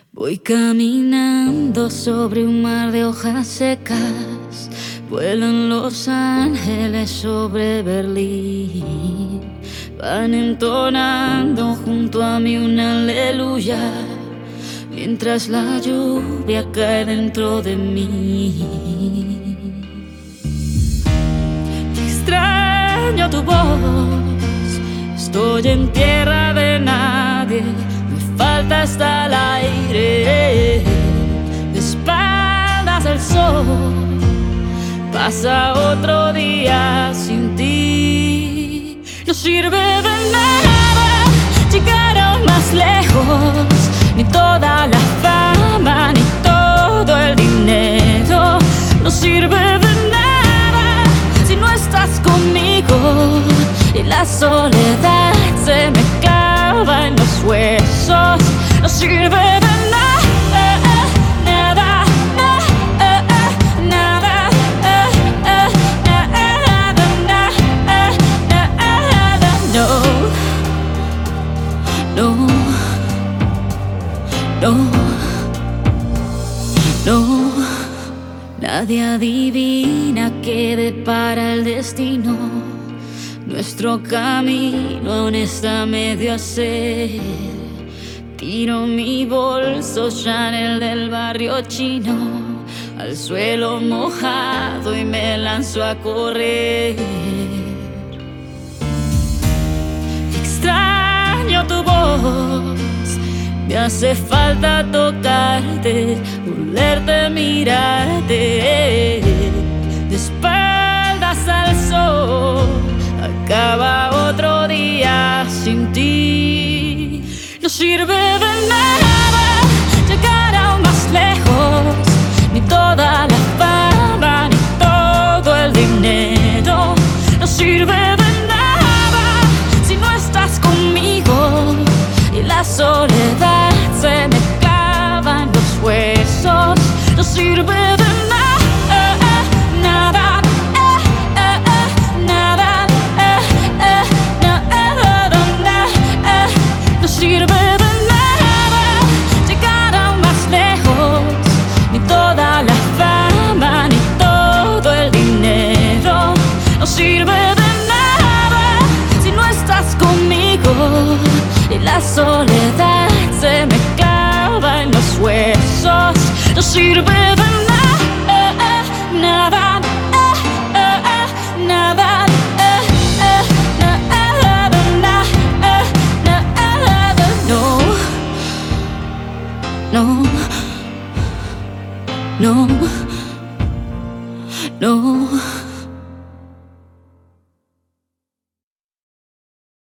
Voy caminando sobre un mar de hojas secas. Vuelan los ángeles sobre Berlín. Van entonando junto a mí una aleluya, mientras la lluvia cae dentro de mí. Extraño tu voz, estoy en tierra de nadie. Me falta hasta el aire, de espaldas al sol. Pasa otro día sin ti. No sirve de nada llegar aún más lejos, ni toda la fama, ni todo el dinero. No sirve de nada si no estás conmigo, y la soledad se me clava en los huesos. No sirve de nada. No, nadie adivina qué depara el destino. Nuestro camino aún está medio a hacer. Tiro mi bolso Chanel del barrio chino al suelo mojado y me lanzo a correr. Extraño tu voz, me hace falta tocarte, olerte, mirarte. De espaldas al sol, acaba otro día sin ti. No sirve de nada llegar aún más lejos, ni toda la fama, ni todo el dinero. No sirve de nada si no estás conmigo, y la soledad se me clava en los huesos. No sirve de la soledad se me clava en los huesos. No sirve de nada, nada, nada, no, no, no.